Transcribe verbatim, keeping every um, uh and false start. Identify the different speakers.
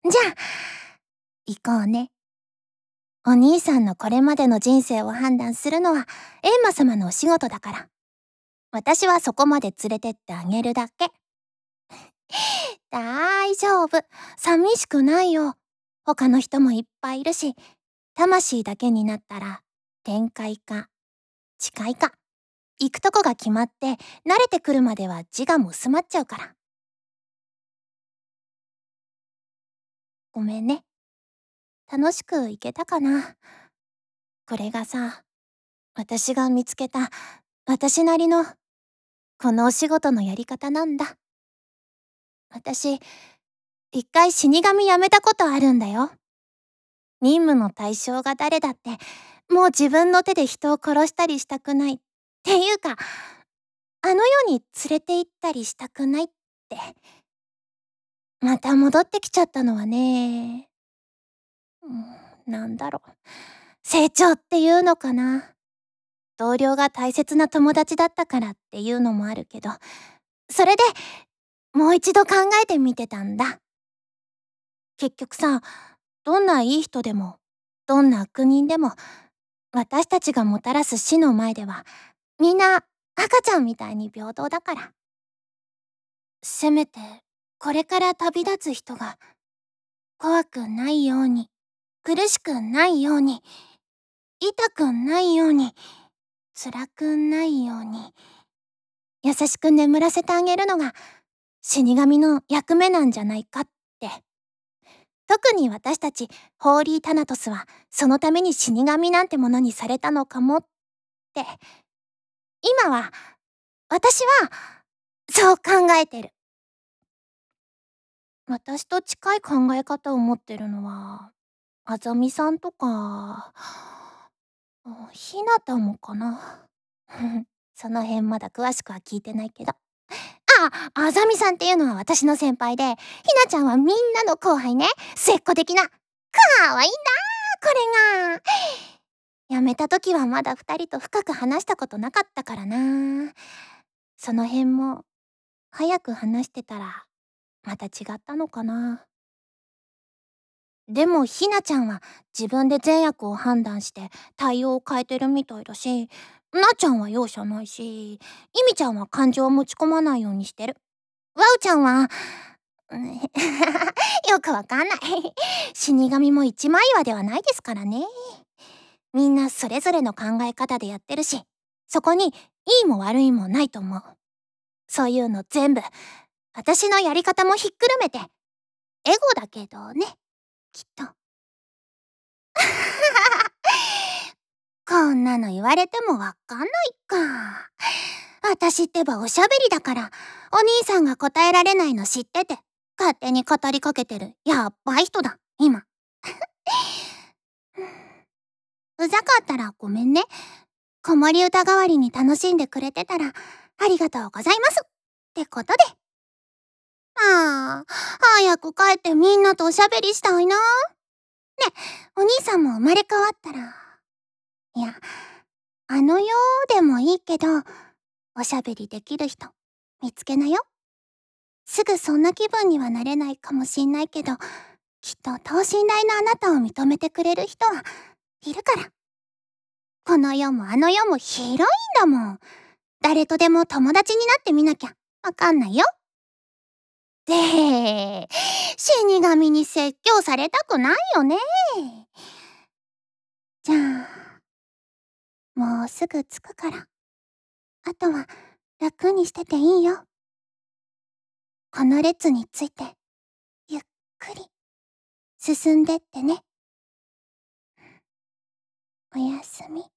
Speaker 1: じゃあ、行こうね。お兄さんのこれまでの人生を判断するのは閻魔様のお仕事だから。私はそこまで連れてってあげるだけ。大丈夫。寂しくないよ。他の人もいっぱいいるし、魂だけになったら、天界か、地界か。行くとこが決まって、慣れてくるまでは自我も薄まっちゃうから。ごめんね。楽しく行けたかな。これがさ、私が見つけた、私なりの、このお仕事のやり方なんだ。私、一回死神やめたことあるんだよ。任務の対象が誰だって、もう自分の手で人を殺したりしたくない。っていうか、あの世に連れて行ったりしたくないって。また戻ってきちゃったのはね、うん、なんだろう。成長っていうのかな。同僚が大切な友達だったからっていうのもあるけど、それでもう一度考えてみてたんだ。結局さ、どんないい人でも、どんな悪人でも、私たちがもたらす死の前では、みんな赤ちゃんみたいに平等だから。せめて、これから旅立つ人が、怖くないように、苦しくないように、痛くないように、辛くないように、優しく眠らせてあげるのが、死神の役目なんじゃないかって。特に私たち、ホーリー・タナトスは、そのために死神なんてものにされたのかもって。今は、私は、そう考えてる。私と近い考え方を持ってるのは、あざみさんとか、ひなたもかな。その辺まだ詳しくは聞いてないけど。あ、あざみさんっていうのは私の先輩で、ひなちゃんはみんなの後輩ね。末っ子的な。かわいいんだこれが。辞めた時はまだ二人と深く話したことなかったからな。その辺も、早く話してたら、また違ったのかな。でもひなちゃんは自分で善悪を判断して対応を変えてるみたいだし、なっちゃんは容赦ないし、いみちゃんは感情を持ち込まないようにしてる。わうちゃんは、よくわかんない。死神も一枚岩ではないですからね。みんなそれぞれの考え方でやってるし、そこにいいも悪いもないと思う。そういうの全部、私のやり方もひっくるめて、エゴだけどね、きっと。こんなの言われてもわかんないか。私ってばおしゃべりだから、お兄さんが答えられないの知ってて、勝手に語りかけてるやっばい人だ、今。うざかったらごめんね。子守歌代わりに楽しんでくれてたら、ありがとうございます。ってことで。ああ、早く帰ってみんなとおしゃべりしたいな。ね、お兄さんも生まれ変わったら。いや、あの世でもいいけど、おしゃべりできる人、見つけなよ。すぐそんな気分にはなれないかもしんないけど、きっと等身大のあなたを認めてくれる人はいるから。この世もあの世も広いんだもん。誰とでも友達になってみなきゃわかんないよ。で、死神に説教されたくないよね。じゃあ、もうすぐ着くから。あとは楽にしてていいよ。この列について、ゆっくり進んでってね。おやすみ。